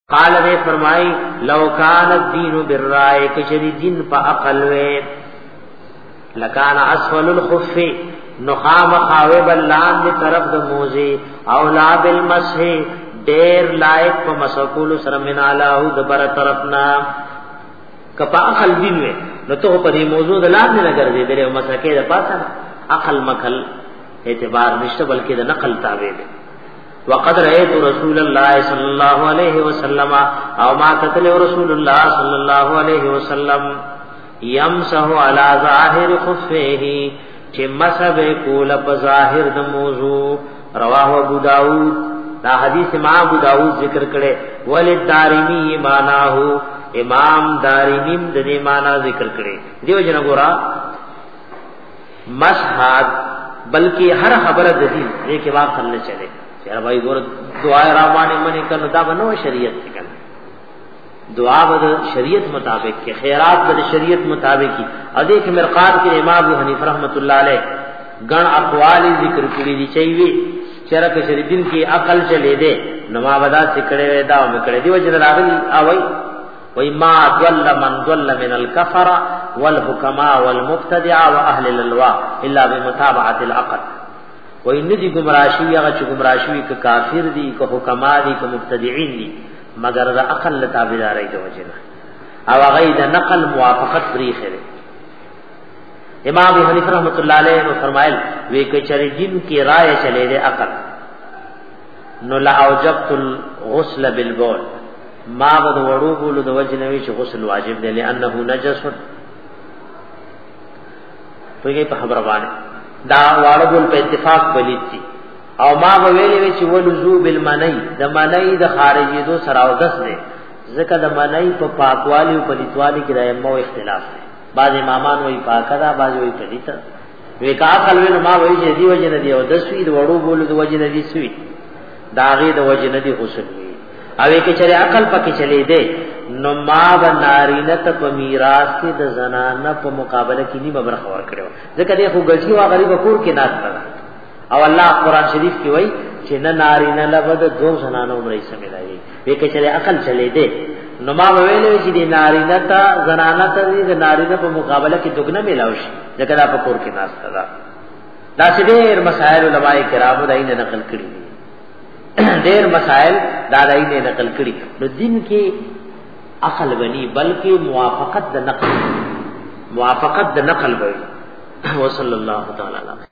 قال نے فرمائی لو کان الدین بالرائے کچری دین پا عقل وے لکان اسفل الخف نخام خاوے بلان دی طرف د موزی اولا بالمسح دیر لائق پا مسکول سرمن علاہو دبر طرفنا کپا عقل دین وے نو تو پا دی موضوع دلان دی نگر دی دلے مسکے دا پاسا عقل مکل اعتبار نشتا بلکہ دا نقل تابع دے وقد رأيت رسول الله صلى الله عليه وسلم او ما قتل رسول الله صلى الله عليه وسلم يمسح على ظاهر خفه چې مسح کول په ظاهر د موضوع رواه ابو داود دا حدیث امام ابو داود ذکر کړي وللدارمی معناه امام دارمی د دې معنا ذکر کړي دیو جن ګورا مسح بلکې هر خبره د دې کې واقع نه چلے یار بھائی ګور دعا رحمانه منی کنه دا بنو شریعت کې کنه دعا بد شریعت مطابق کې خیرات بد شریعت مطابق کی ادې کې مرقات کې امام ابو حنیفه رحمت الله علیه غن اقوال ذکر کړی دي چوي شرک شریدین کی عقل چلے دے نما ودا سکڑے ودا مکڑے دی وجه راغلی اوئی وای ما ضل من ضل من الكفر والحكماء والمبتدع واهل الالواء الا بمتابعه العقل وای ندی گمراشی هغه چې گمراشی ک کافر دي ک حکما دي ک مبتدعين دي مگر د عقل تابعداري د وجه نه او هغه د نقل موافقت بریخه ده امام ابو حنیفه رحمۃ اللہ علیہ نے فرمایل وی ک چری دین کی رائے چلے دے عقل نو لا اوجبت الغسل بالبول ما بد وړو بولو د وجه نوی چې غسل واجب دی لانه نجس پوهیږي په خبره باندې دا واړو په اتفاق بلیتی او ما ویلې چې ولذو بالمنی د منی د خارجي دو سراودس دی ځکه د منی په پاکوالی او پلیتوالی کې رايمو اختلاف دی بعض امامان وی پاکدا بعض وی پلیتا وی کا عقل وی ما وی چې دی وجه نه دی او د سوی د وړو بولو د وجه نه دی سوی داغه د وجه نه دی غسل وی او کې چې عقل پکې چلی دی نو ما و نارینه ته په میراث کې د زنانه په مقابله کې نیمه برخه ور کړو ځکه دی خو ګلچی وا غریب کور کې ناز کړه او الله قران شریف کې وای چې نه نارینه لبد دو زنانه عمرې سملایي وی کې چې عقل چلی دی نو ما ویلې چې دی نارینه ته زنانه ته د نارینه په مقابله کې دغنه ملاوي شي ځکه دا په کور کې ناز کړه دا چې ډېر مسائل علماء کرامو داینه نقل کړی دي ډېر مسائل دا داینه نقل کړي نو دین کې عقل بني بلکې موافقت د نقل وي وصلی الله تعالی علیه